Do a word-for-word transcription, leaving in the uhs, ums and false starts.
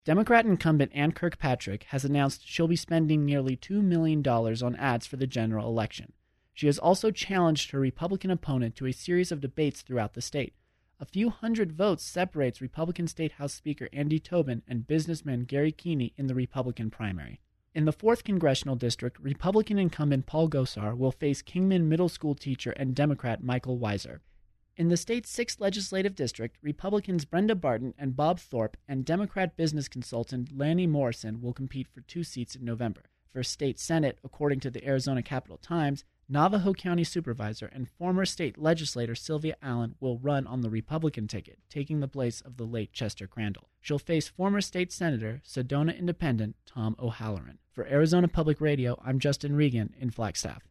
Democrat incumbent Ann Kirkpatrick has announced she'll be spending nearly two million dollars on ads for the general election. She has also challenged her Republican opponent to a series of debates throughout the state. A few hundred votes separates Republican State House Speaker Andy Tobin and businessman Gary Keeney in the Republican primary. In the fourth Congressional District, Republican incumbent Paul Gosar will face Kingman Middle School teacher and Democrat Michael Weiser. In the state's sixth Legislative District, Republicans Brenda Barton and Bob Thorpe and Democrat business consultant Lanny Morrison will compete for two seats in November. For state Senate, according to the Arizona Capital Times, Navajo County Supervisor and former state legislator Sylvia Allen will run on the Republican ticket, taking the place of the late Chester Crandall. She'll face former state senator, Sedona Independent Tom O'Halloran. For Arizona Public Radio, I'm Justin Regan in Flagstaff.